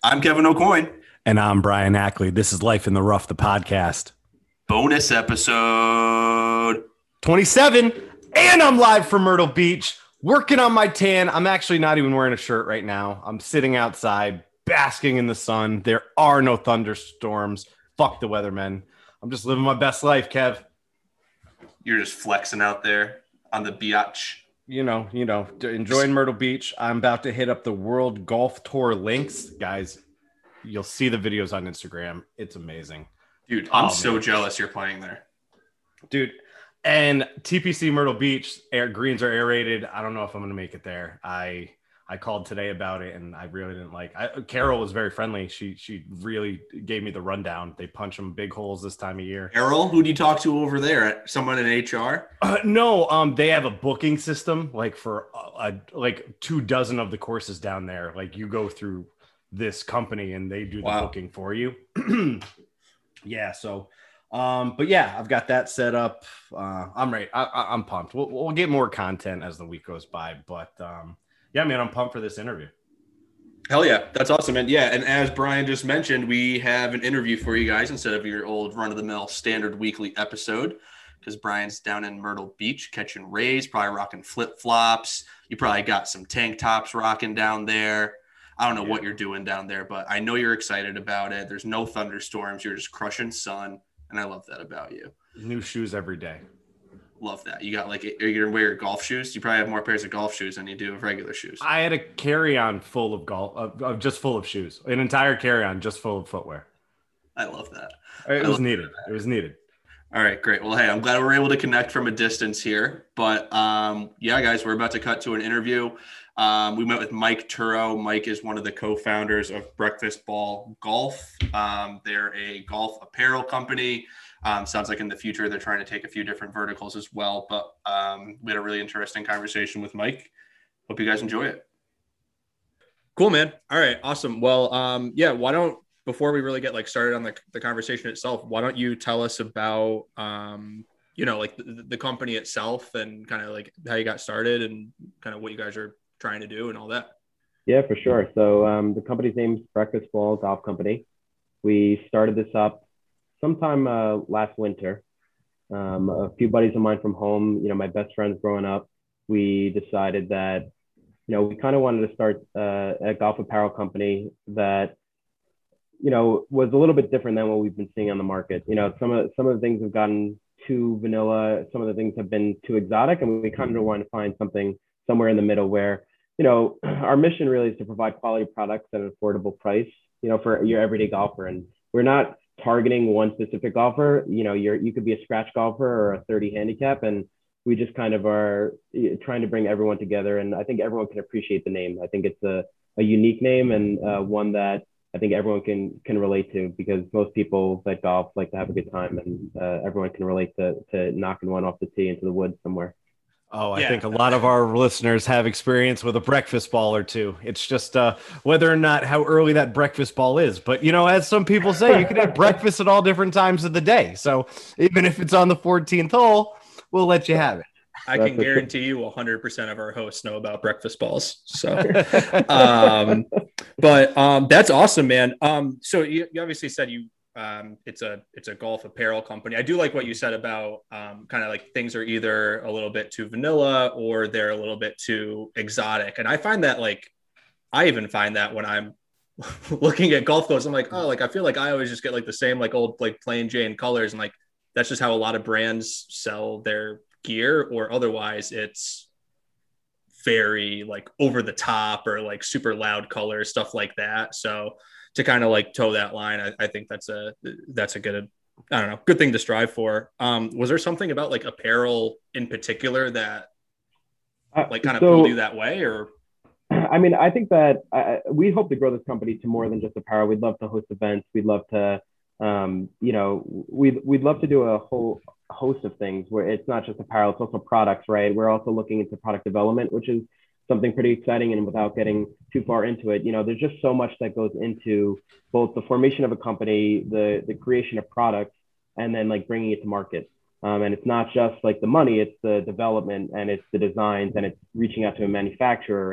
I'm Kevin O'Coin. And I'm Brian Ackley. This is Life in the Rough, the podcast. Bonus episode 27. And I'm live from Myrtle Beach, working on my tan. I'm actually not even wearing a shirt right now. I'm sitting outside, basking in the sun. There are no thunderstorms. Fuck the weathermen. I'm just living my best life, Kev. You're just flexing out there on the beach. Enjoying Myrtle Beach. I'm about to hit up the World Golf Tour links. Guys, you'll see the videos on Instagram. It's amazing. Dude, I'm so jealous you're playing there. Dude, and TPC Myrtle Beach, greens are aerated. I don't know if I'm going to make it there. I called today about it, and I really didn't like. Carol was very friendly. She really gave me the rundown. They punch them big holes this time of year. Carol, who do you talk to over there? Someone in HR? No, they have a booking system like for like 24 of the courses down there. Like you go through this company, and they do the booking for you. Yeah, so. But yeah, I've got that set up. I'm ready. I'm pumped. We'll get more content as the week goes by, but yeah, man, I'm pumped for this interview. Hell yeah, that's awesome, man. Yeah, and as Brian just mentioned, we have an interview for you guys instead of your old run-of-the-mill standard weekly episode, because Brian's down in Myrtle Beach catching rays, probably rocking flip-flops. You probably got some tank tops rocking down there. I don't know what you're doing down there, but I know you're excited about it. There's no thunderstorms. You're just crushing sun. And I love that about you. New shoes every day. Love that. You got are you going to wear your golf shoes? You probably have more pairs of golf shoes than you do of regular shoes. I had a carry-on full of just full of shoes, an entire carry-on just full of footwear. I love that. It was needed. It was needed. All right, great. Well, hey, I'm glad we're able to connect from a distance here. But yeah, guys, we're about to cut to an interview. We met with Mike Turo. Mike is one of the co-founders of Breakfast Ball Golf. They're a golf apparel company. Sounds like in the future they're trying to take a few different verticals as well. But we had a really interesting conversation with Mike. Hope you guys enjoy it. Cool, man. All right, awesome. Well, yeah, before we really get started on the conversation itself, why don't you tell us about the company itself and kind of like how you got started and kind of what you guys are trying to do and all that. Yeah, for sure. So the company's name is Breakfast Ball Golf Company. We started this up sometime last winter. A few buddies of mine from home, my best friends growing up, we decided that, we kind of wanted to start a golf apparel company that, was a little bit different than what we've been seeing on the market. Some of the things have gotten too vanilla. Some of the things have been too exotic, and we kind of want to find something somewhere in the middle where, our mission really is to provide quality products at an affordable price, for your everyday golfer. And we're not targeting one specific golfer. You could be a scratch golfer or a 30 handicap, and we just kind of are trying to bring everyone together. And I think everyone can appreciate the name. I think it's a unique name and one that I think everyone can relate to, because most people that golf like to have a good time, and everyone can relate to knocking one off the tee into the woods somewhere. Oh, I think a lot of our listeners have experience with a breakfast ball or two. It's just whether or not how early that breakfast ball is. But, as some people say, you can have breakfast at all different times of the day. So even if it's on the 14th hole, we'll let you have it. I can guarantee you 100% of our hosts know about breakfast balls. So, but that's awesome, man. So you obviously said it's a golf apparel company. I do like what you said about kind of like things are either a little bit too vanilla or they're a little bit too exotic. And I find that I even find that when I'm looking at golf clothes, I'm like, oh, I feel like I always just get the same old plain Jane colors, and that's just how a lot of brands sell their gear, or otherwise it's very over the top or super loud colors, stuff like that. So to kind of toe that line, I think that's a good, I don't know, good thing to strive for. Was there something about apparel in particular that kind of pulled you that way? Or I mean, I think that we hope to grow this company to more than just apparel. We'd love to host events. We'd love to we'd love to do a whole host of things where it's not just apparel, it's also products, right? We're also looking into product development, which is something pretty exciting. And without getting too far into it, there's just so much that goes into both the formation of a company, the creation of products, and then bringing it to market. And it's not just the money, it's the development, and it's the designs, and it's reaching out to a manufacturer, and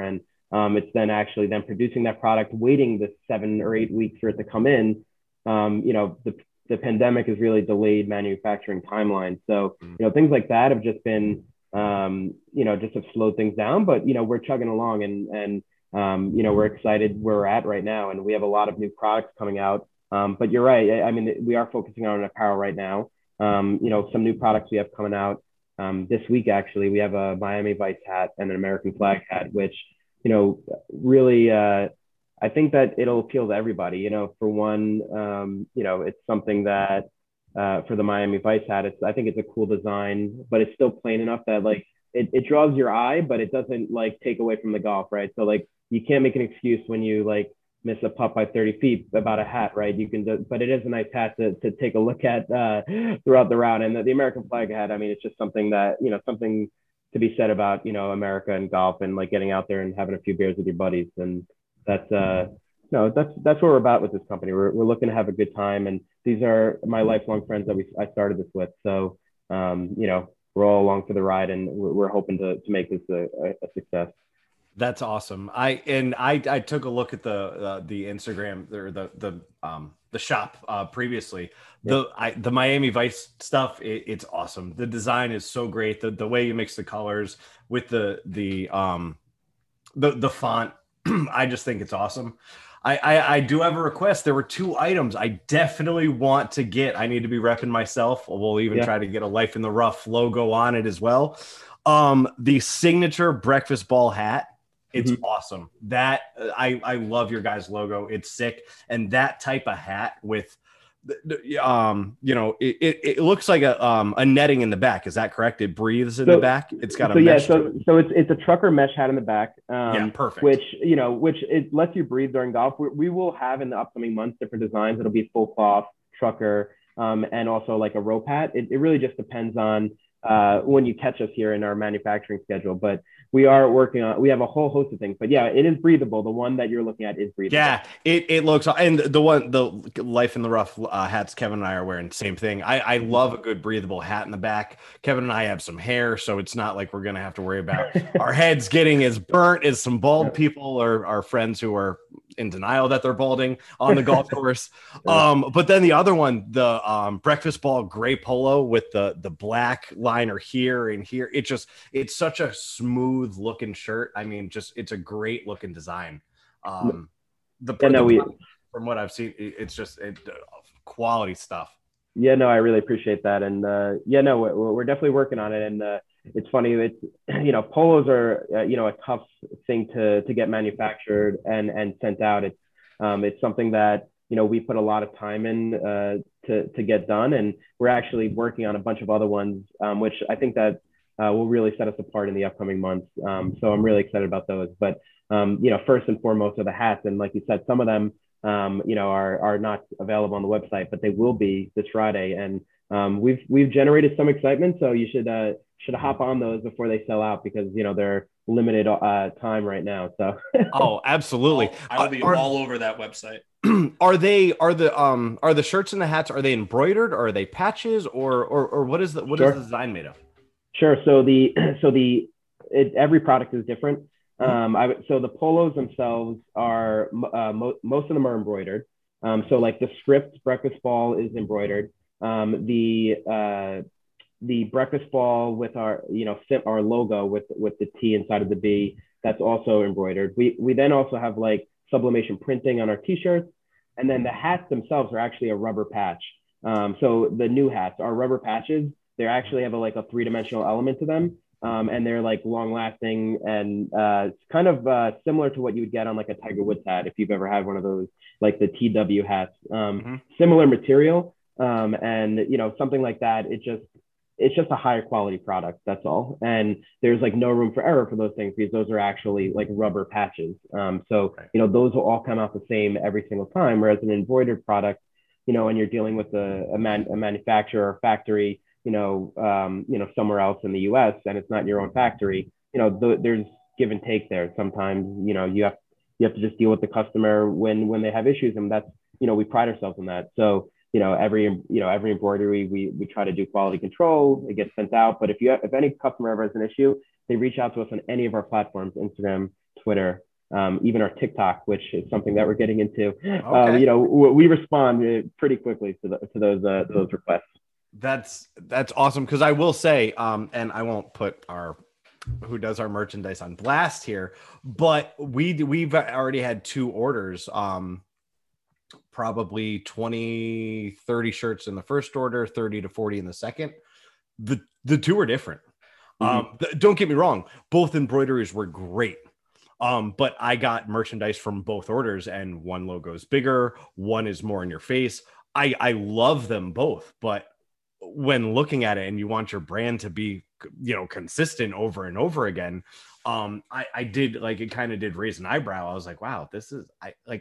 It's then actually then producing that product, waiting the 7 or 8 weeks for it to come in. The pandemic has really delayed manufacturing timelines. So, things like that have just been, just have slowed things down, but, we're chugging along and we're excited where we're at right now. And we have a lot of new products coming out. But you're right. I mean, we are focusing on apparel right now. Some new products we have coming out this week, actually. We have a Miami Vice hat and an American flag hat, which, really, I think that it'll appeal to everybody. For one, it's something that for the Miami Vice hat, I think it's a cool design, but it's still plain enough that like it draws your eye, but it doesn't like take away from the golf, right? So like you can't make an excuse when you like miss a putt by 30 feet about a hat, right? You can, but it is a nice hat to take a look at throughout the round. And the American flag hat, I mean, it's just something that, something to be said about, America and golf and like getting out there and having a few beers with your buddies. And that's that's what we're about with this company. We're looking to have a good time, and these are my lifelong friends that I started this with. So we're all along for the ride, and we're hoping to make this a success. That's awesome. I took a look at the Instagram or the shop previously. Yeah. The Miami Vice stuff, it's awesome. The design is so great. The way you mix the colors with the font, I just think it's awesome. I do have a request. There were 2 items I definitely want to get. I need to be repping myself. We'll even try to get a Life in the Rough logo on it as well. The signature breakfast ball hat. It's awesome. That I love your guys' logo. It's sick. And that type of hat with it looks like a netting in the back. Is that correct? It breathes in the back. It's got a mesh. So it's a trucker mesh hat in the back. Perfect. Which it lets you breathe during golf. We will have in the upcoming months different designs. It'll be full cloth trucker, and also like a rope hat. It really just depends on when you catch us here in our manufacturing schedule, but we have a whole host of things, but yeah, it is breathable. The one that you're looking at is breathable. Yeah, it looks, and the Life in the Rough hats Kevin and I are wearing, same thing. I love a good breathable hat in the back. Kevin and I have some hair, so it's not like we're going to have to worry about our heads getting as burnt as some bald people or our friends who are in denial that they're balding on the golf course. But then the other one, the breakfast ball gray polo with the black liner here and here. It's such a smooth looking shirt. I mean, it's a great looking design. From what I've seen, it's just quality stuff. Yeah, no, I really appreciate that. And we're definitely working on it. And it's funny, polos are, a tough thing to get manufactured and sent out. It's something that, we put a lot of time in to get done. And we're actually working on a bunch of other ones, which I think that will really set us apart in the upcoming months. So I'm really excited about those. But, first and foremost are the hats. And like you said, some of them, are not available on the website, but they will be this Friday. And we've generated some excitement. So you should hop on those before they sell out, because, they're limited time right now. So. Oh, absolutely. I'll be all over that website. Are the shirts and the hats, are they embroidered, or are they patches, or what is the design made of? Sure. So every product is different. So the polos themselves are most of them are embroidered. So like the script breakfast ball is embroidered. The breakfast ball with our our logo with the T inside of the B, that's also embroidered. We then also have like sublimation printing on our t-shirts, and then the hats themselves are actually a rubber patch. So the new hats are rubber patches. They actually have a 3-dimensional element to them. And they're like long lasting, and it's kind of similar to what you would get on like a Tiger Woods hat, if you've ever had one of those, like the TW hats. Similar material, and something like that. It's just a higher quality product. That's all. And there's like no room for error for those things, because those are actually like rubber patches. So those will all come out the same every single time. Whereas an embroidered product, when you're dealing with a manufacturer or factory, somewhere else in the US, and it's not your own factory, there's give and take there. Sometimes, you have to just deal with the customer when they have issues, and that's, we pride ourselves on that. So, every embroidery, we try to do quality control. It gets sent out. But if any customer ever has an issue, they reach out to us on any of our platforms, Instagram, Twitter, even our TikTok, which is something that we're getting into. Okay. You know, we respond pretty quickly to those requests. That's awesome. Cause I will say, and I won't put who does our merchandise on blast here, but we've already had 2 orders, probably 20, 30 shirts in the first order, 30 to 40 in the second. The 2 are different. Don't get me wrong. Both embroideries were great. But I got merchandise from both orders, and one logo is bigger, one is more in your face. I love them both, but when looking at it and you want your brand to be, you know, consistent over and over again, I did, like, it kind of did raise an eyebrow. I was like, wow, this is,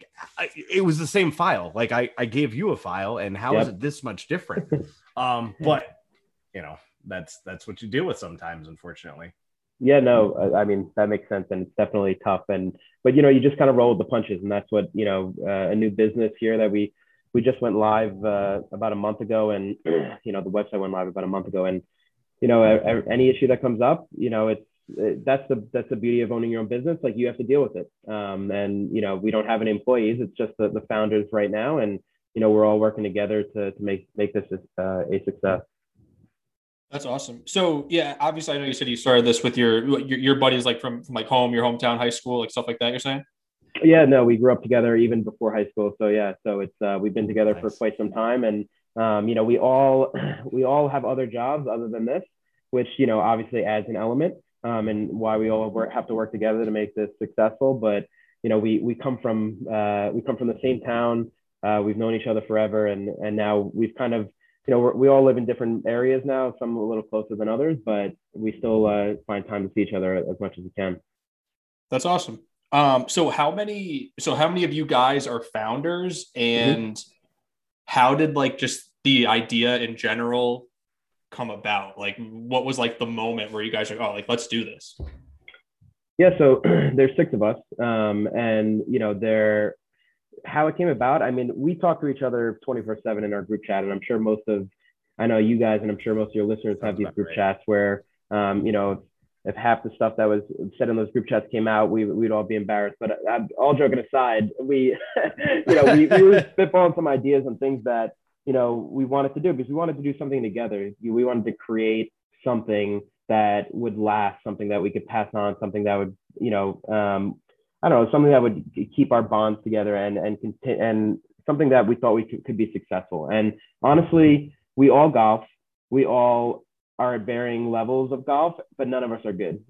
it was the same file. Like I gave you a file, and how is it this much different? But you know, that's what you deal with sometimes, unfortunately. Yeah, no, I mean, that makes sense. And it's definitely tough. But, you know, you just kind of roll with the punches. And that's what, you know, a new business here that we just went live about a month ago. And, you know, the website went live about a month ago. And, you know, any issue that comes up, you know, that's the beauty of owning your own business. Like, you have to deal with it. And, you know, we don't have any employees. It's just the founders right now. And, you know, we're all working together to make this a success. That's awesome. So yeah, obviously I know you said you started this with your buddies, like from like home, your hometown, high school, like stuff like that, you're saying? Yeah, no, we grew up together even before high school. So yeah, so it's we've been together for quite some time. And you know, we all have other jobs other than this, which, you know, obviously adds an element, and why we all have to work together to make this successful. But, you know, we come from the same town. We've known each other forever, and now we've kind of, you know, we all live in different areas now, some a little closer than others, but we still find time to see each other as much as we can. That's awesome. So how many of you guys are founders, and how did, like, just the idea in general come about? Like, what was like the moment where you guys are, oh, like, let's do this? Yeah. So there's 6 of us. And, you know, how it came about, I mean, we talk to each other 24/7 in our group chat. And I'm sure I know you guys, and I'm sure most of your listeners have these group chats where, you know, if half the stuff that was said in those group chats came out, we'd all be embarrassed. But all joking aside, we were spitballing some ideas and things that, you know, we wanted to do, because we wanted to do something together. We wanted to create something that would last, something that we could pass on, something that would, you know, I don't know, something that would keep our bonds together, and something that we thought we could be successful. And honestly, we all golf. We all are at varying levels of golf, but none of us are good.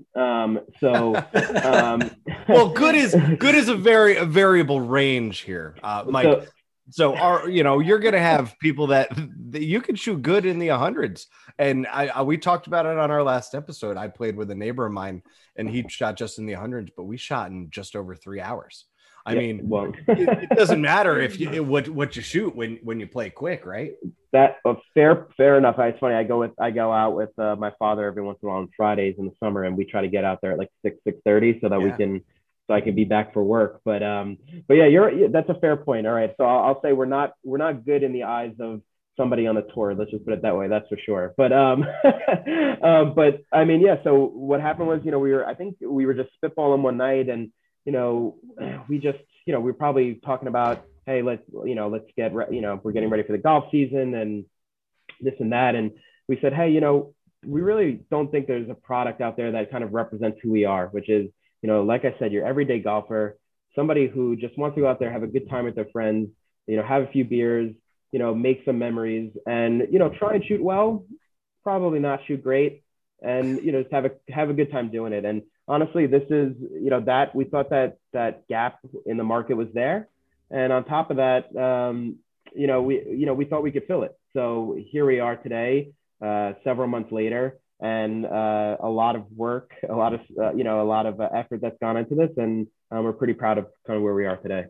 Well, good is a variable range here, Mike. So you know, you're going to have people that you can shoot good in the 100s. And we talked about it on our last episode. I played with a neighbor of mine, and he shot just in the 100s, but we shot in just over 3 hours. I mean, well, it doesn't matter if what you shoot when you play quick, right? That fair enough. It's funny. I go out with my father every once in a while on Fridays in the summer, and we try to get out there at like 6:30 so that I can be back for work. But yeah, that's a fair point. All right, so I'll say we're not good in the eyes of somebody on the tour. Let's just put it that way. That's for sure. But but I mean, yeah. So what happened was, you know, I think we were just spitballing one night, and, you know, we were probably talking about, hey, let's get we're getting ready for the golf season and this and that, and we said, hey, you know, we really don't think there's a product out there that kind of represents who we are, which is, you know, like I said, your everyday golfer, somebody who just wants to go out there, have a good time with their friends, you know, have a few beers, you know, make some memories, and, you know, try and shoot well, probably not shoot great, and, you know, just have a good time doing it. And honestly, this is, you know, that we thought that gap in the market was there. And on top of that, you know, we thought we could fill it. So here we are today, several months later, and a lot of work, a lot of effort that's gone into this, and we're pretty proud of kind of where we are today.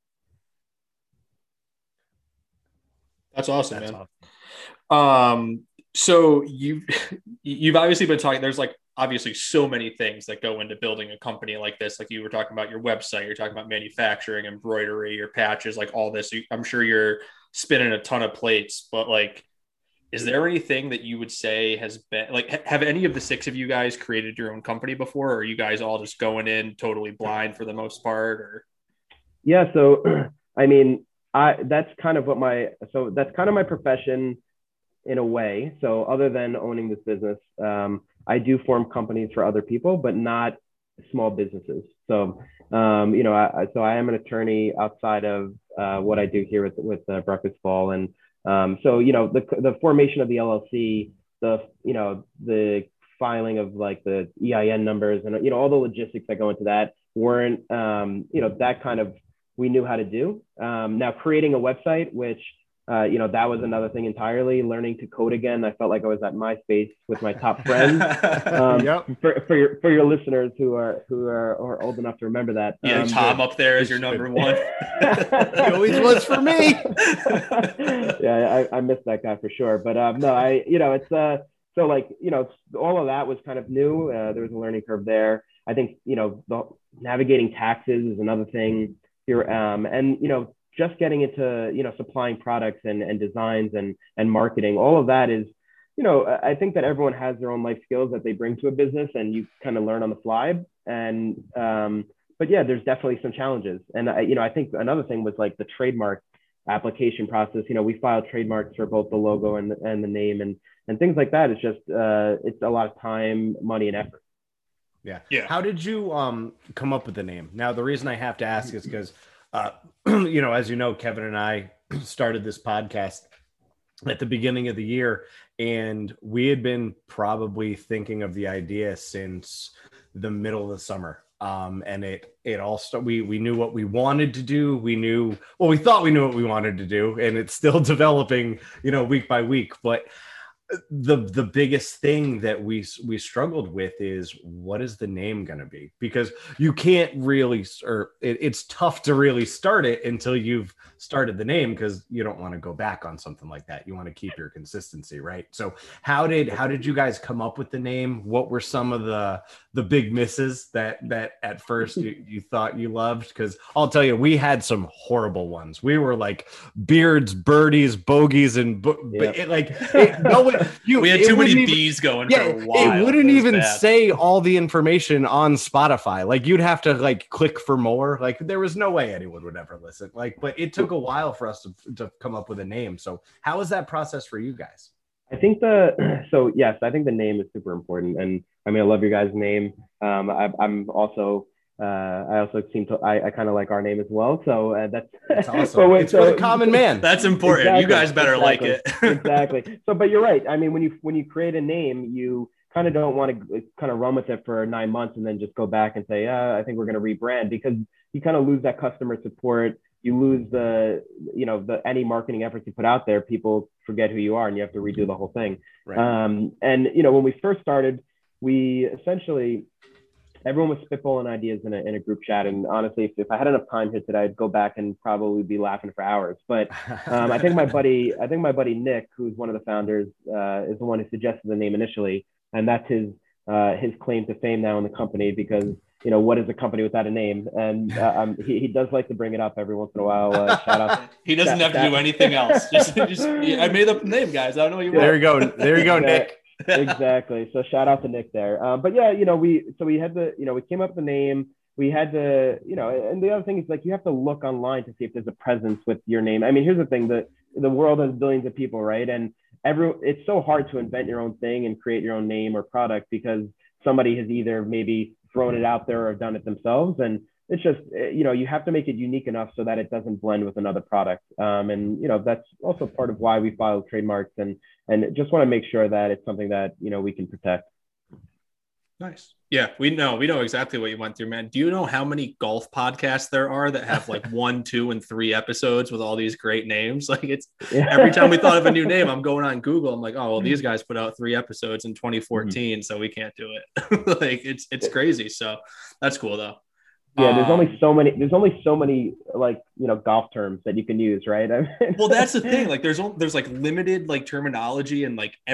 That's awesome, man. Awesome. So you've obviously been talking. There's like obviously so many things that go into building a company like this. Like you were talking about your website, you're talking about manufacturing, embroidery, your patches, like all this. I'm sure you're spinning a ton of plates, but like, is there anything that you would say has been like, have any of the six of you guys created your own company before, or are you guys all just going in totally blind for the most part? Or Yeah, so I mean, that's kind of that's kind of my profession in a way. So other than owning this business, I do form companies for other people, but not small businesses. So I am an attorney outside of what I do here with Breakfast Ball, and the formation of the LLC, the filing of like the EIN numbers, and all the logistics that go into that weren't that kind of, we knew how to do. Now creating a website, which that was another thing entirely. Learning to code again, I felt like I was at MySpace with my top friends. Yep. For your listeners who are old enough to remember that. Yeah, Tom up there is your number one. He always was for me. Yeah, I missed that guy for sure. But it's so like all of that was kind of new. There was a learning curve there. I think the navigating taxes is another thing here, and just getting into supplying products and designs and marketing. All of that is I think that everyone has their own life skills that they bring to a business, and you kind of learn on the fly. And but yeah, there's definitely some challenges. And I think another thing was like the trademark application process. We filed trademarks for both the logo and the name and things like that. It's just it's a lot of time, money, and effort. Yeah. How did you come up with the name? Now, the reason I have to ask is because as you know, Kevin and I started this podcast at the beginning of the year, and we had been probably thinking of the idea since the middle of the summer. And it all started, we knew what we wanted to do. We thought we knew what we wanted to do, and it's still developing, week by week. But the biggest thing that we struggled with is, what is the name going to be? Because you can't really, it's tough to really start it until you've started the name, because you don't want to go back on something like that. You want to keep your consistency, right? So how did you guys come up with the name? What were some of the big misses that at first you thought you loved? Because I'll tell you, we had some horrible ones. We were like Beards, Birdies, Bogies, and we had too many B's going for a while. It wouldn't even say all the information on Spotify. Like, you'd have to like click for more. Like, there was no way anyone would ever listen. Like, but it took a while for us to come up with a name. So how was that process for you guys? I think yes, I think the name is super important. And I mean, I love your guys' name. I'm also, I also I kind of like our name as well. So that's awesome. It's for the common man. That's important. Exactly, you guys better like it. Exactly. So, but you're right. I mean, when you create a name, you kind of don't want to kind of run with it for 9 months and then just go back and say, I think we're going to rebrand, because you kind of lose that customer support. You lose any marketing efforts you put out there. People forget who you are, and you have to redo the whole thing. Right. And when we first started, we essentially, everyone was spitballing ideas in a group chat. And honestly, if I had enough time here today, I'd go back and probably be laughing for hours. But I think my buddy Nick, who's one of the founders, is the one who suggested the name initially, and that's his claim to fame now in the company, because what is a company without a name? And he does like to bring it up every once in a while. Shout out. He doesn't have to do anything else. Just I made up the name, guys. I don't know what you want. There you go, Nick. Exactly. So shout out to Nick there. But yeah, we had we came up with the name. We had to, and the other thing is, like, you have to look online to see if there's a presence with your name. I mean, here's the thing: the world has billions of people, right? And it's so hard to invent your own thing and create your own name or product, because somebody has either maybe thrown it out there or done it themselves. And it's just, you have to make it unique enough so that it doesn't blend with another product. And that's also part of why we filed trademarks, and just want to make sure that it's something that, we can protect. Nice. Yeah, we know exactly what you went through, man. Do you know how many golf podcasts there are that have like 1, 2, and 3 episodes with all these great names? Like, every time we thought of a new name, I'm going on Google. I'm like, oh, well, these guys put out 3 episodes in 2014, so we can't do it. Like, it's crazy. So that's cool though. Yeah, there's only so many like, golf terms that you can use, right? Well, that's the thing. Like, there's like limited like terminology, and like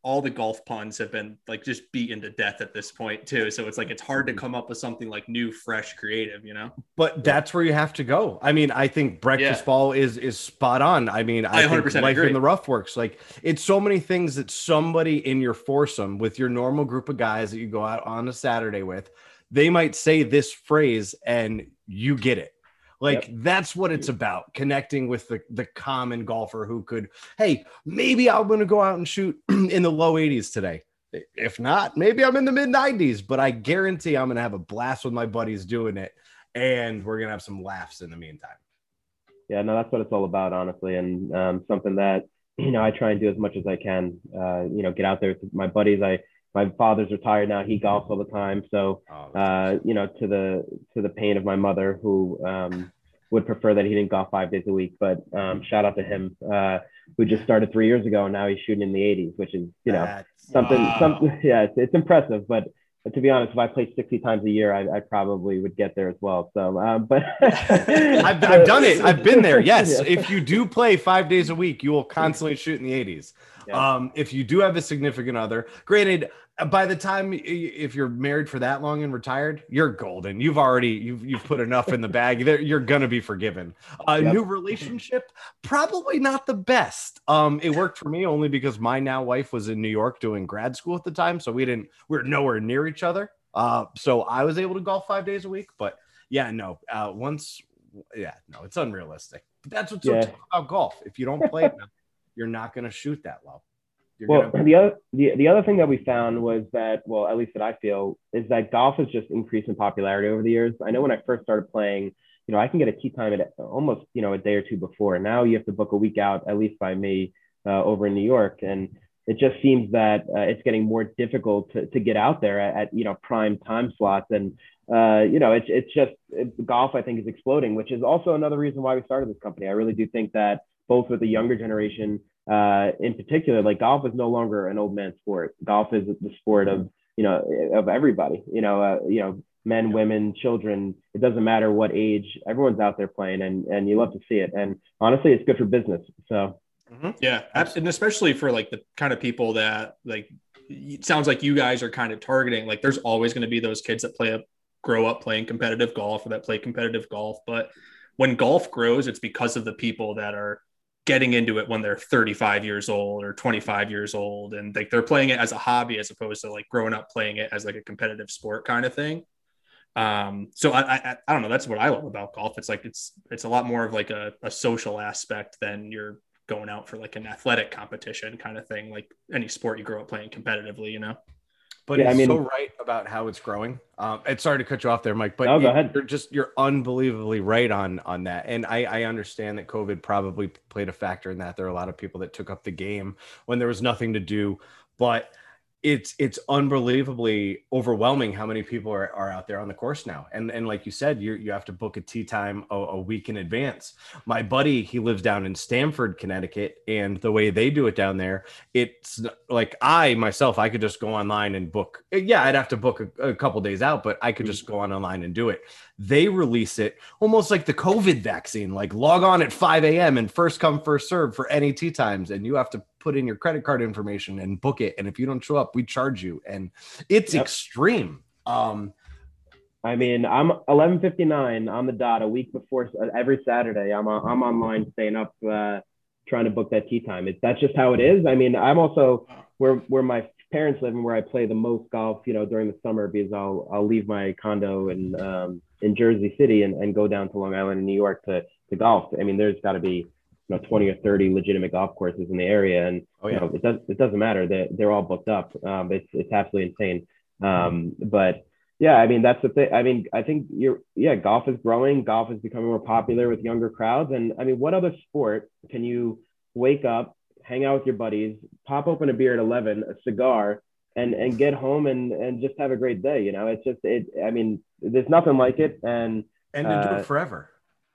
all the golf puns have been like just beaten to death at this point too. So it's like, it's hard to come up with something like new, fresh, creative, you know? But that's where you have to go. I mean, I think breakfast ball is spot on. I mean, I think life agree. in the rough works. Like, it's so many things that somebody in your foursome with your normal group of guys that you go out on a Saturday with, they might say this phrase and you get it. Like, that's what it's about, connecting with the common golfer who could, hey, maybe I'm going to go out and shoot in the low 80s today. If not, maybe I'm in the mid 90s, but I guarantee I'm going to have a blast with my buddies doing it. And we're going to have some laughs in the meantime. Yeah, no, that's what it's all about, honestly. And something that, I try and do as much as I can, get out there with my buddies. My father's retired now. He golfs all the time. So, to the pain of my mother, who would prefer that he didn't golf 5 days a week. But shout out to him, who just started 3 years ago. And now he's shooting in the 80s, which is, something. Yeah, it's impressive. But to be honest, if I played 60 times a year, I probably would get there as well. So, but I've done it. I've been there. Yes. Yeah. If you do play 5 days a week, you will constantly shoot in the 80s. Yeah. If you do have a significant other, granted, by the time, if you're married for that long and retired, you're golden. You've put enough in the bag. You're going to be forgiven. New relationship, probably not the best. It worked for me only because my now wife was in New York doing grad school at the time. So we were nowhere near each other. So I was able to golf 5 days a week, but it's unrealistic. But that's what's so tough about golf. If you don't play it, you're not going to shoot that low. The other thing that we found was that, well, at least that I feel, is that golf has just increased in popularity over the years. I know when I first started playing, I can get a tee time at almost, a day or two before. Now you have to book a week out, at least by me, over in New York. And it just seems that it's getting more difficult to get out there at prime time slots. And, golf, I think, is exploding, which is also another reason why we started this company. I really do think that both with the younger generation, in particular, like, golf is no longer an old man sport. Golf is the sport of everybody, men, women, children. It doesn't matter what age, everyone's out there playing, and you love to see it. And honestly, it's good for business. So yeah, and especially for like the kind of people that, like, it sounds like you guys are kind of targeting. Like, there's always going to be those kids that grow up playing competitive golf, or that play competitive golf. But when golf grows, it's because of the people that are getting into it when they're 35 years old or 25 years old. And like, they're playing it as a hobby, as opposed to like growing up playing it as like a competitive sport kind of thing. So I don't know. That's what I love about golf. It's like, it's a lot more of like a social aspect than you're going out for like an athletic competition kind of thing. Like any sport you grow up playing competitively, But he's so right about how it's growing. And sorry to cut you off there, Mike, but go ahead. You're unbelievably right on that. And I understand that COVID probably played a factor in that. There are a lot of people that took up the game when there was nothing to do, but it's unbelievably overwhelming how many people are out there on the course now. And like you said, you have to book a tee time a week in advance. My buddy, he lives down in Stamford, Connecticut, and the way they do it down there, it's like I could just go online and book. Yeah, I'd have to book a couple days out, but I could just go online and do it. They release it almost like the COVID vaccine, like log on at 5 a.m. and first come, first serve for any tee times. And you have to put in your credit card information and book it. And if you don't show up, we charge you. And it's extreme. I mean, I'm 11:59 on the dot a week before every Saturday. I'm online staying up, trying to book that tee time. That's just how it is. I mean, I'm also where my parents live and where I play the most golf, during the summer, because I'll leave my condo in Jersey City and go down to Long Island and New York to golf. I mean, there's got to be 20 or 30 legitimate golf courses in the area, and it doesn't matter that they're all booked up. It's absolutely insane. But yeah, I mean, that's the thing. I mean, I think golf is growing. Golf is becoming more popular with younger crowds. And I mean, what other sport can you wake up, hang out with your buddies, pop open a beer at 11, a cigar, and get home and just have a great day? It's just, I mean, there's nothing like it. And to do it forever.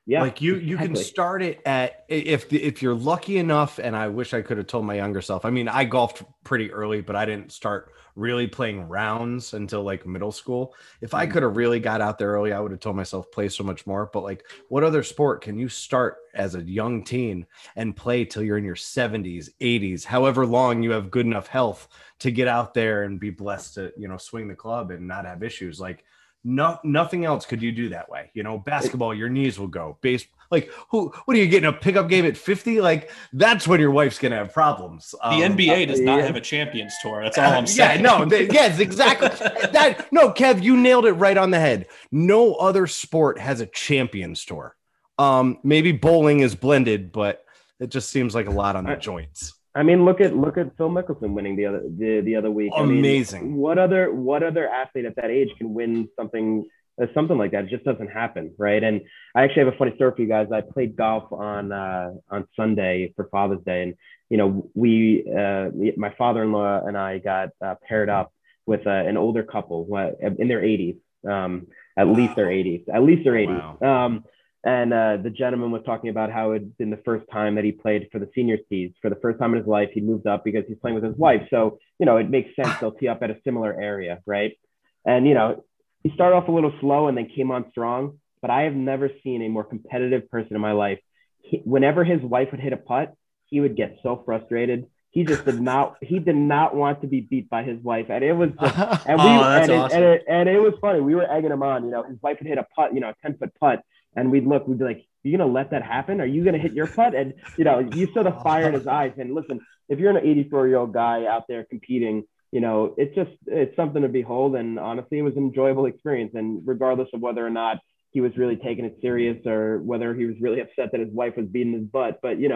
Yeah, like you can start it at, if you're lucky enough, and I wish I could have told my younger self. I mean, I golfed pretty early, but I didn't start really playing rounds until like middle school. If I could have really got out there early, I would have told myself play so much more. But like, what other sport can you start as a young teen and play till you're in your 70s, 80s, however long you have good enough health to get out there and be blessed to, swing the club and not have issues? Like, nothing else could you do that way. Basketball, your knees will go. Like, what are you getting, a pickup game at 50? Like, that's when your wife's gonna have problems. The NBA does not have a Champions Tour. That's all I'm saying. Yes, exactly. No, Kev, you nailed it right on the head. No other sport has a Champions Tour. Maybe bowling is blended, but it just seems like a lot on the joints. I mean, look at Phil Mickelson winning the other week. Amazing. I mean, what other athlete at that age can win something like that? It just doesn't happen, right? And I actually have a funny story for you guys. I played golf on Sunday for Father's Day, and we my father-in-law and I got paired up with an older couple in their 80s, at least their 80s. Wow. And the gentleman was talking about how it had been the first time that he played for the seniors tees. For the first time in his life, he moved up because he's playing with his wife. So, it makes sense they'll tee up at a similar area, right? And, he started off a little slow and then came on strong. But I have never seen a more competitive person in my life. Whenever his wife would hit a putt, he would get so frustrated. He just did not want to be beat by his wife. And it was just, and it was funny. We were egging him on. His wife would hit a putt, a 10-foot putt. And we'd be like, you're going to let that happen? Are you going to hit your putt? And, you saw the fire in his eyes. And listen, if you're an 84-year-old guy out there competing, it's something to behold. And honestly, it was an enjoyable experience. And regardless of whether or not he was really taking it serious or whether he was really upset that his wife was beating his butt, but, it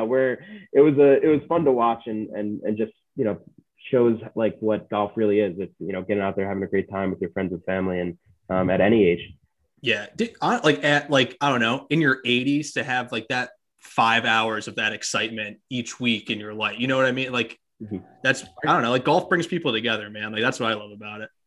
was fun to watch and just, shows like what golf really is. It's, getting out there, having a great time with your friends and family and at any age. Yeah. I don't know, in your 80s to have like that 5 hours of that excitement each week in your life. You know what I mean? Like that's, I don't know, like golf brings people together, man. Like that's what I love about it.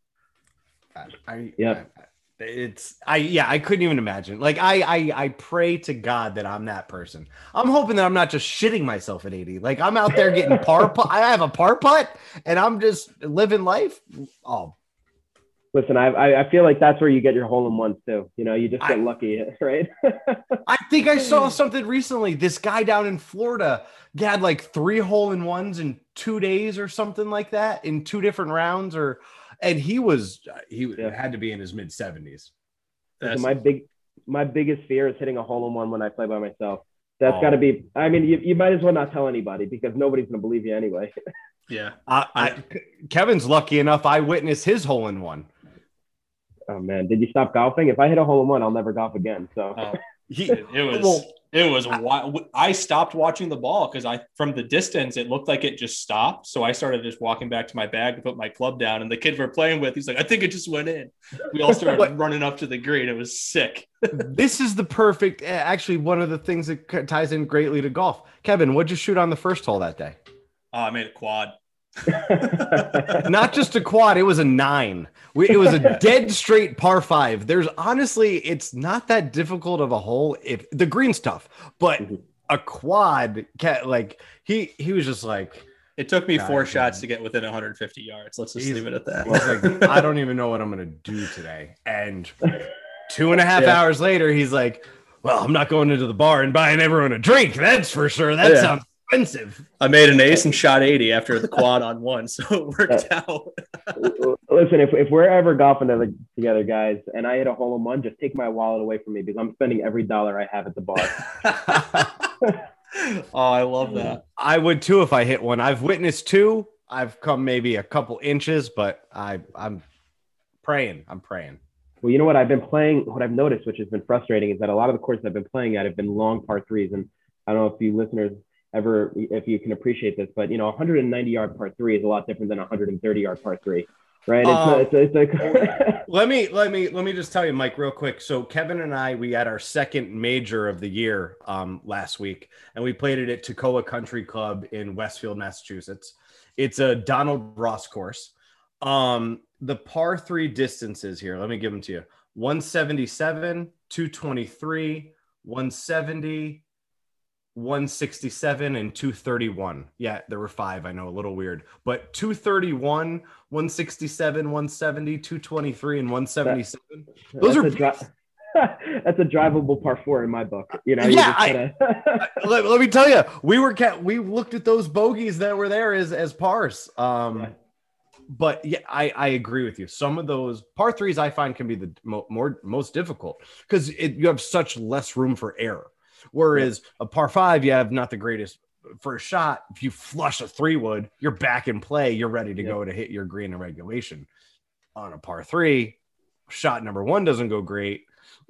I couldn't even imagine. Like I pray to God that I'm that person. I'm hoping that I'm not just shitting myself at 80. Like I'm out there getting par putt. I have a par putt and I'm just living life. Oh, listen, I feel like that's where you get your hole-in-ones too. You just get lucky, right? I think I saw something recently. This guy down in Florida had like 3 hole-in-ones in 2 days or something like that in 2 different rounds. And he had to be in his mid-70s. My biggest fear is hitting a hole-in-one when I play by myself. That's got to be. I mean, you might as well not tell anybody because nobody's going to believe you anyway. Yeah. Kevin's lucky enough. I witnessed his hole-in-one. Oh man, did you stop golfing? If I hit a hole-in-one, I'll never golf again. So it was wild. I stopped watching the ball because from the distance it looked like it just stopped. So I started just walking back to my bag to put my club down, and the kid we're playing with, he's like, I think it just went in. We all started running up to the green. It was sick. This is the perfect, actually one of the things that ties in greatly to golf. Kevin, what'd you shoot on the first hole that day? I made a quad. Not just a quad, it was a 9. It was a dead straight par 5. There's honestly, it's not that difficult of a hole. If the green's tough, but a quad, like he was just like, it took me 4 shots to get within 150 yards. Let's just leave it at that. Like, I don't even know what I'm gonna do today. And 2.5 hours later, he's like, well, I'm not going into the bar and buying everyone a drink. That's for sure. That sounds expensive. I made an ace and shot 80 after the quad on 1, so it worked out. Listen, if we're ever golfing together, guys, and I hit a hole-in-one, just take my wallet away from me because I'm spending every dollar I have at the bar. Oh, I love that. I would too if I hit one. I've witnessed 2. I've come maybe a couple inches, but I'm praying. Well, you know what I've been playing, what I've noticed, which has been frustrating, is that a lot of the courses I've been playing at have been long par 3s. And I don't know if you listeners if you can appreciate this, but 190-yard par 3 is a lot different than 130-yard par 3, right? It's like let me just tell you, Mike, real quick. So Kevin and I, we had our second major of the year last week, and we played it at Toccoa Country Club in Westfield, Massachusetts. It's a Donald Ross course. The par 3 distances here, let me give them to you: 177, 223, 170, 167, and 231. Yeah, there were 5. I know, a little weird, but 231, 167, 170, 223, and 177. Those are that's a drivable par 4 in my book. You know, yeah. Let me tell you, we looked at those bogeys that were there as pars. But yeah, I agree with you. Some of those par 3s I find can be the most difficult because you have such less room for error. Whereas a par 5, you have not the greatest first shot. If you flush a 3-wood, you're back in play. You're ready to go to hit your green in regulation. On a par 3, shot number 1 doesn't go great.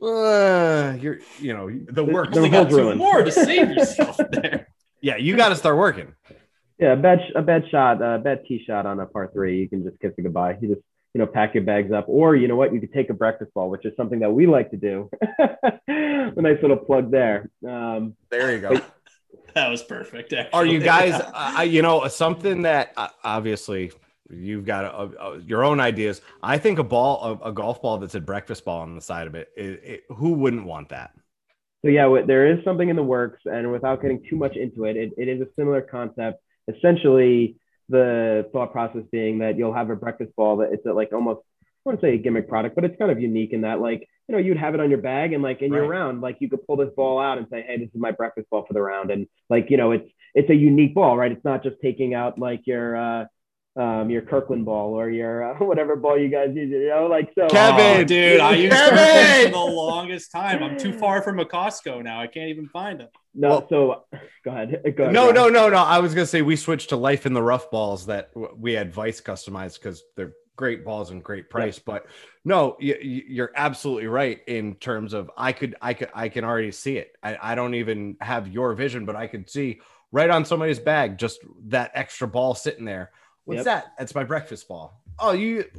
The work. You got 2 more to save yourself there. Yeah, you got to start working. Yeah, a bad shot, a bad tee shot on a par 3, you can just kiss it goodbye. You just, pack your bags up, or you know what, you could take a breakfast ball, which is something that we like to do. A nice little plug there. There you go. That was perfect. Actually. Are you guys, something that obviously you've got your own ideas. I think a golf ball that's a breakfast ball on the side of it, who wouldn't want that? So yeah, there is something in the works, and without getting too much into it, it is a similar concept. Essentially, the thought process being that you'll have a breakfast ball that it's like almost, I wouldn't say a gimmick product, but it's kind of unique in that, like, you'd have it on your bag, and like in your round, like you could pull this ball out and say, hey, this is my breakfast ball for the round. And like, it's a unique ball, right? It's not just taking out like your Kirkland ball or your whatever ball you guys use, so. Kevin, dude, I used Kirkland for the longest time. I'm too far from a Costco now. I can't even find them. No, so go ahead. No. I was gonna say we switched to Life in the Rough balls that we had Vice customized because they're great balls and great price. Yeah. But no, you're absolutely right in terms of I can already see it. I don't even have your vision, but I could see right on somebody's bag just that extra ball sitting there. What's that? That's my breakfast ball. Oh,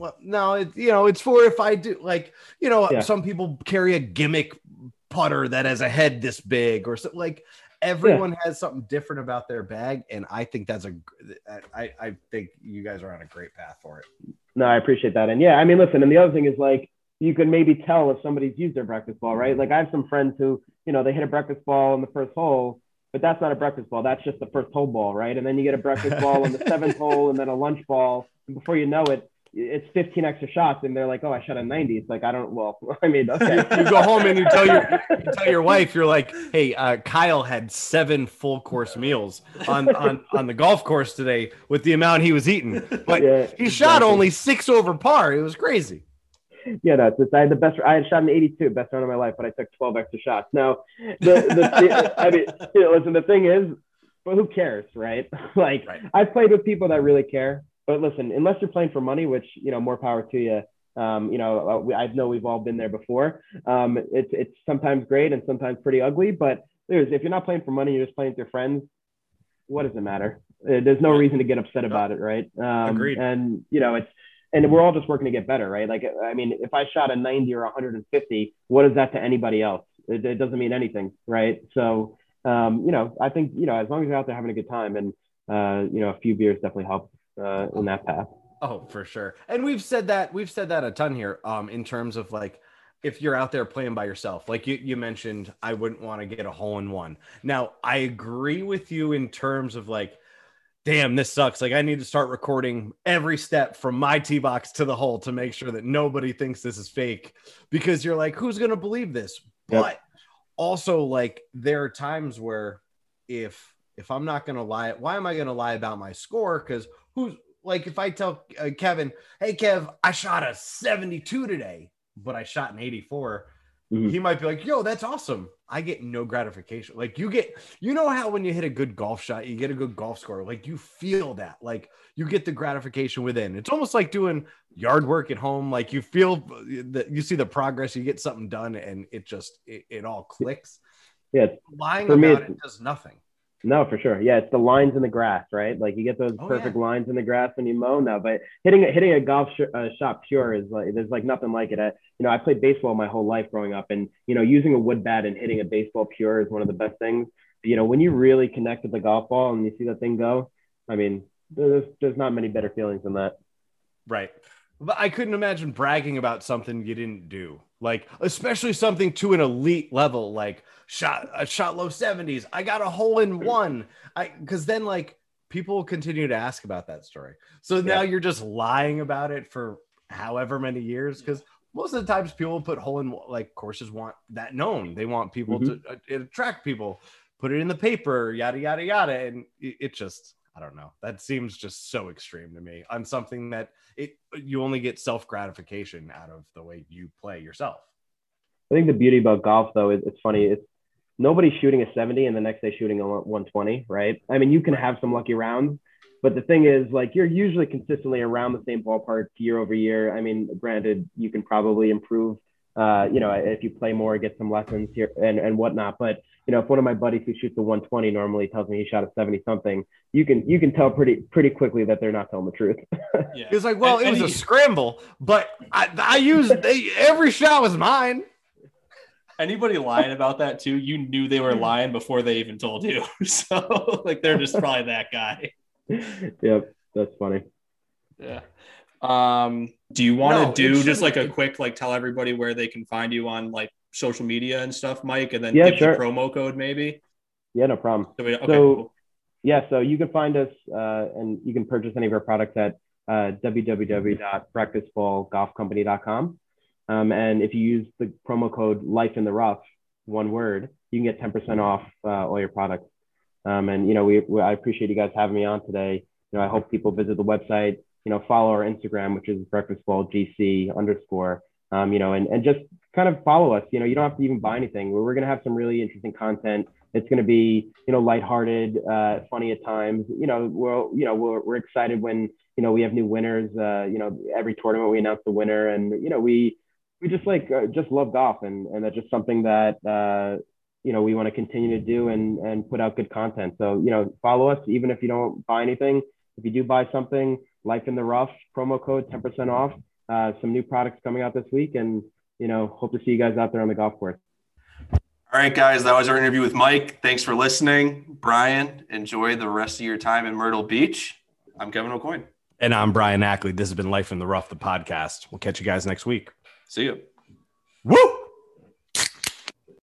it's for if I do some people carry a gimmick putter that has a head this big or something. Like everyone has something different about their bag. And I think I think you guys are on a great path for it. No, I appreciate that. And yeah, I mean, listen, and the other thing is like, you can maybe tell if somebody's used their breakfast ball, right? Like I have some friends who, they hit a breakfast ball in the first hole, but that's not a breakfast ball. That's just the first hole ball, right? And then you get a breakfast ball in the 7th hole and then a lunch ball. And before you know it, it's 15 extra shots. And they're like, oh, I shot a 90. It's like, okay. You go home and you tell your wife, you're like, hey, Kyle had 7 full course meals on the golf course today with the amount he was eating. But he shot only 6 over par. It was crazy. Yeah, no, I had shot an 82, best round of my life, but I took 12 extra shots. Now, listen, the thing is, but who cares, right? Like, right. I've played with people that really care, but listen, unless you're playing for money, which, more power to you. I know we've all been there before. It's sometimes great and sometimes pretty ugly, but if you're not playing for money, you're just playing with your friends, what does it matter? There's no reason to get upset about it, right? Agreed. And, and we're all just working to get better, right? Like, I mean, if I shot a 90 or 150, what is that to anybody else? It doesn't mean anything, right? So, I think, as long as you're out there having a good time and, a few beers definitely help in that path. Oh, for sure. And we've said that a ton here in terms of like, if you're out there playing by yourself, like you mentioned, I wouldn't want to get a hole-in-one. Now, I agree with you in terms of like, damn, this sucks. Like I need to start recording every step from my tee box to the hole to make sure that nobody thinks this is fake, because you're like, who's going to believe this? Yep. But also like there are times where if I'm not going to lie, why am I going to lie about my score? Because if I tell Kevin, hey Kev, I shot a 72 today, but I shot an 84. Mm-hmm. He might be like, yo, that's awesome. I get no gratification. Like how when you hit a good golf shot, you get a good golf score. Like you feel that, like you get the gratification within. It's almost like doing yard work at home. Like you feel that you see the progress, you get something done and it all clicks. Yeah. Lying about it does nothing. No, for sure. Yeah, it's the lines in the grass, right? Like you get those perfect lines in the grass when you mow now, but hitting a golf shot pure is like, there's like nothing like it. I played baseball my whole life growing up, and, using a wood bat and hitting a baseball pure is one of the best things. When you really connect with the golf ball and you see that thing go, I mean, there's not many better feelings than that. Right. But I couldn't imagine bragging about something you didn't do. Like, especially something to an elite level, like I shot low 70s. I got a hole in one. Because then like people will continue to ask about that story. So now you're just lying about it for however many years. Because most of the times people put hole in like courses want that known. They want people to attract people, put it in the paper, yada, yada, yada. And it just, I don't know. That seems just so extreme to me on something that you only get self-gratification out of the way you play yourself. I think the beauty about golf, though, is it's funny. It's nobody's shooting a 70 and the next day shooting a 120, right? I mean, you can have some lucky rounds, but the thing is, like, you're usually consistently around the same ballpark year over year. I mean, granted, you can probably improve, if you play more, get some lessons here and whatnot. But, if one of my buddies who shoots a 120 normally tells me he shot a 70 something, you can tell pretty quickly that they're not telling the truth. It's like, well, it was a scramble, but I used every shot was mine. Anybody lying about that too, you knew they were lying before they even told you. So like they're just probably that guy. Yep, that's funny. Yeah. Do you want to do just like a quick tell everybody where they can find you on like social media and stuff, Mike, and then give the promo code maybe? Yeah, no problem. Cool. So you can find us and you can purchase any of our products at www.practiceballgolfcompany.com. And if you use the promo code Life in the Rough, one word, you can get 10% off all your products. I appreciate you guys having me on today. I hope people visit the website, follow our Instagram, which is breakfastballgc_, and just kind of follow us. You don't have to even buy anything. We're going to have some really interesting content. It's going to be, lighthearted, funny at times. We're excited when, we have new winners. Every tournament we announce the winner, and, we just love golf, and that's just something that, we want to continue to do and put out good content. So, follow us, even if you don't buy anything. If you do buy something, Life in the Rough, promo code 10% off, some new products coming out this week, and, hope to see you guys out there on the golf course. All right, guys, that was our interview with Mike. Thanks for listening. Brian, enjoy the rest of your time in Myrtle Beach. I'm Kevin O'Coin. And I'm Brian Ackley. This has been Life in the Rough, the podcast. We'll catch you guys next week. See you. Woo!